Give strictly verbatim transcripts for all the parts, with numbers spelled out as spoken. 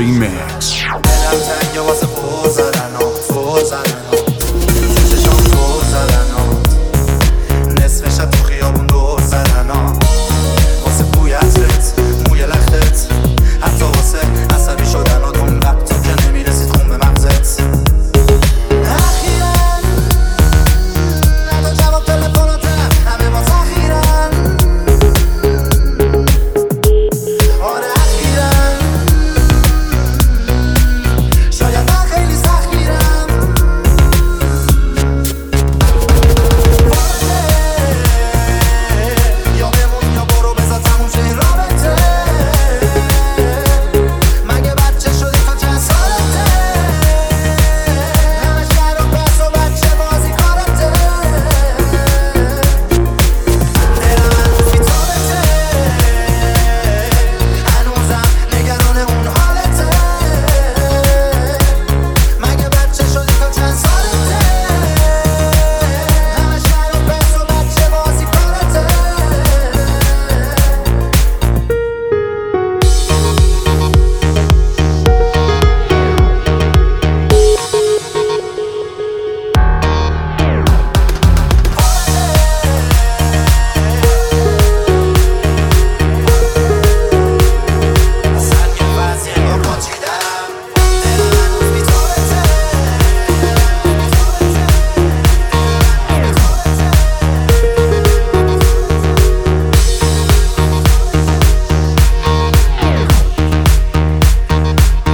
Remix. دلم تنگه واسه فول زدن و فول زدن و چشام فول زدن و نصف شب تو خیابون دور زدن و واسه بوی عطرت موی لختت حتی واسه عصبی شدن و اون وقتا که نمیرسید خون به مغزت. اخیراً حتی جواب تلفناتم همه ما تخیرن. آره اخیراً شاید من خیلی سختگیرم. یا بمون یا برو بذار تموم شه این رابطه. مگه بچه شدی تا چند سالته؟ همش در و پس و بچه بازی کارته. دلم هنوز بی تابته، هنوزم نگران اون حالته. مگه بچه شدی تا چند سالته؟ همش در و پس و بچه بازی کارته.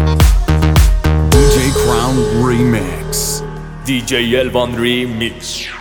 D J Crown Remix. دی جی Elvan Remix.